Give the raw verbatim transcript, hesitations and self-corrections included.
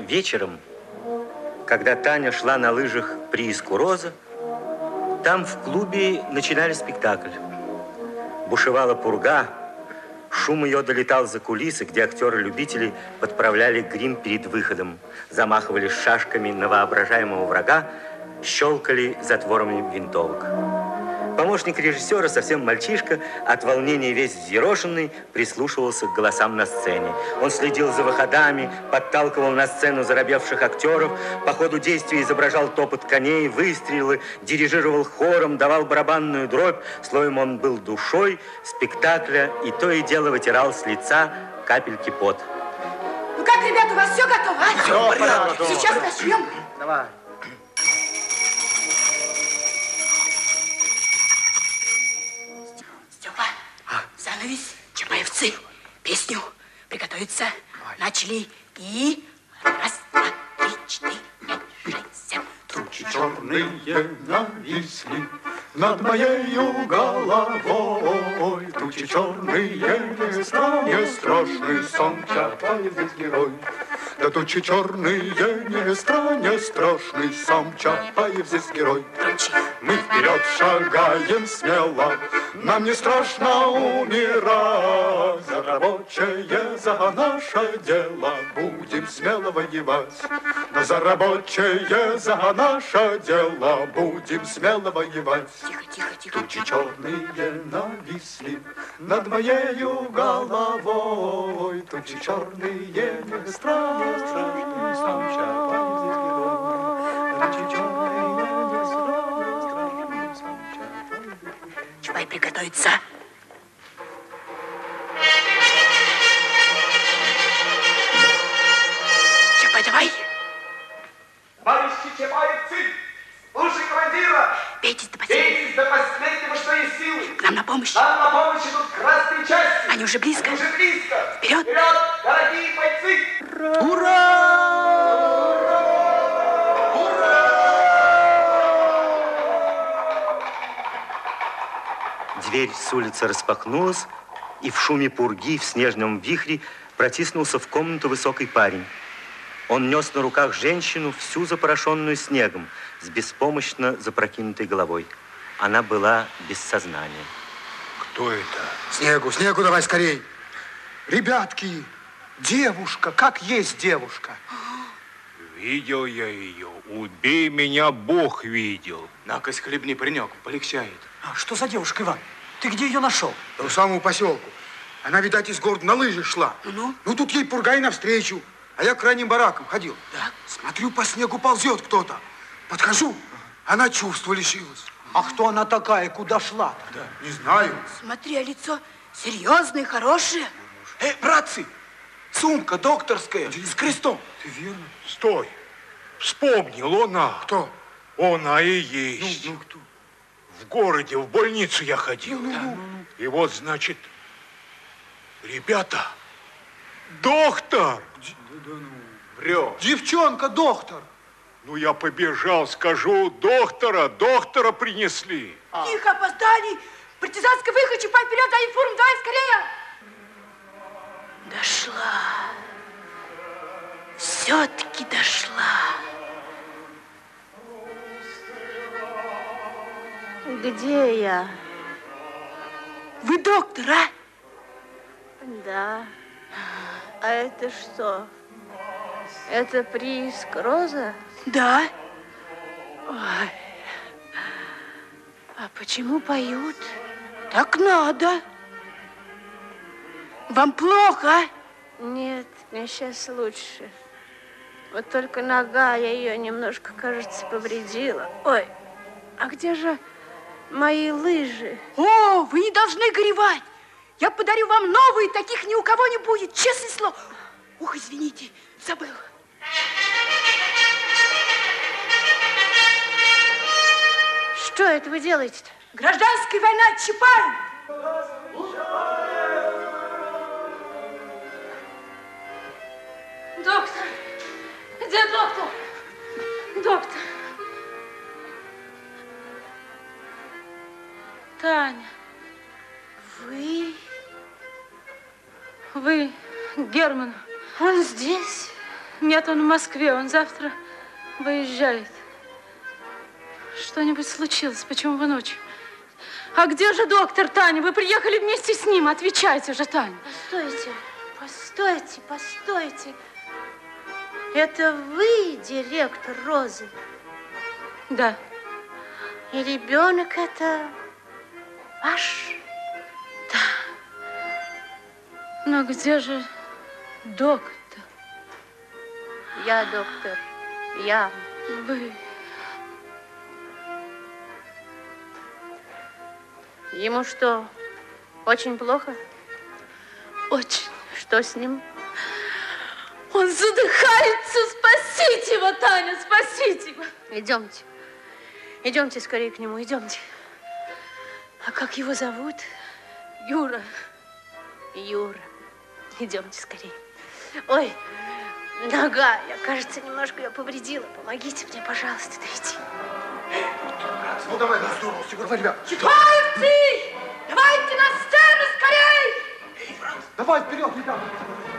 Вечером, когда Таня шла на лыжах к прииску Роза, там в клубе начинали спектакль. Бушевала пурга, шум ее долетал за кулисы, где актеры-любители подправляли грим перед выходом, замахивали шашками на воображаемого врага, щелкали затворами винтовок. Помощник режиссера, совсем мальчишка, от волнения весь взъерошенный, прислушивался к голосам на сцене. Он следил за выходами, подталкивал на сцену заробевших актеров, по ходу действия изображал топот коней, выстрелы, дирижировал хором, давал барабанную дробь. Словом, он был душой спектакля и то и дело вытирал с лица капельки пота. Ну как, ребята, у вас все готово, а? Все, порядок. Сейчас начнем. Давай. Занавес, чапаевцы, песню приготовиться. Ой. Начали. И раз, два, три, четыре, пять, шесть, семь. Тучи черные нависли над моею головой. Тучи черные, не страшный, страшный сон, Чапаев здесь герой. Да тучи черные, не страшный, страшный сам, Чапаев здесь герой. Мы вперед шагаем смело, нам не страшно умирать. За рабочее, за наше дело будем смело воевать. Да за рабочее, за наше дело будем смело воевать. Тихо, тихо, тихо. Тучи черные нависли над моею головой. Тучи черные, не страшны, страшный сам Чапаев здесь герой. Тучи черные, не страшны, страшный сам Чапаев здесь герой. Чапай, приготовиться. Чапай, давай. Товарищи чапаевцы, слушай командира. Бейтесь до последнего. Бейтесь до последнего, что есть силы. К нам на помощь. Нам на помощь идут красные части. Они уже близко. Они уже близко. Вперед. Вперед, дорогие бойцы. Ура! Дверь с улицы распахнулась, и в шуме пурги, в снежном вихре протиснулся в комнату высокий парень. Он нес на руках женщину, всю запорошенную снегом, с беспомощно запрокинутой головой. Она была без сознания. Кто это? Снегу, снегу давай скорей. Ребятки, девушка, как есть девушка. Видел я ее. Убей меня, Бог видел. Накось хлебни, паренек, полегчает. А что за девушка, Иван? Ты где ее нашел? Да у самого поселку. Она, видать, из города на лыжах шла. Ну? Ну, тут ей пургай навстречу. А я к крайним баракам ходил. Так. Смотрю, по снегу ползет кто-то. Подхожу, она чувства лишилась. А кто она такая, куда шла? Да, не знаю. Смотри, а лицо серьезное, хорошее. Эй, братцы, сумка докторская с крестом. Ты верно? Стой. Вспомнил, она. Кто? Она и есть. Ну, ну, кто? В городе, в больницу я ходил. Ну, ну, ну. И вот, значит, ребята, доктор. Да, да, ну. Врет. Девчонка, доктор. Ну, я побежал, скажу, доктора, доктора принесли. А. Тихо, опоздали. Партизанский выход, Чапай, вперед, дай информ, давай скорее. Дошла. Все-таки дошла. Где я? Вы доктор, а? Да. А это что? Это прииск Роза? Да. Ой. А почему поют? Так надо. Вам плохо, а? Нет, мне сейчас лучше. Вот только нога, я ее немножко, кажется, повредила. Ой, а где же мои лыжи? О, вы не должны горевать. Я подарю вам новые, таких ни у кого не будет, честное слово. Ух, извините, забыл. Что это вы делаете-то? Гражданская война, Чапай! Доктор! Где доктор? Доктор! Таня, вы... Вы, Герман, он здесь? Нет, он в Москве, он завтра выезжает. Что-нибудь случилось, почему вы ночью? А где же доктор, Таня? Вы приехали вместе с ним, отвечайте же, Таня. Постойте, постойте, постойте. Это вы директор Розы? Да. И ребенок это ваш? Но где же доктор? Я доктор, я. Вы. Ему что, очень плохо? Очень. Что с ним? Он задыхается. Спасите его, Таня, спасите его. Идемте. Идемте скорее к нему, идемте. А как его зовут? Юра. Юра. Идемте скорее. Ой, нога, я, кажется, немножко ее повредила. Помогите мне, пожалуйста, дойти. Ну, давай, да, здорово, Егор, ребят. Чапаевцы! Давайте на сцену скорей! Давай, вперед, ребята.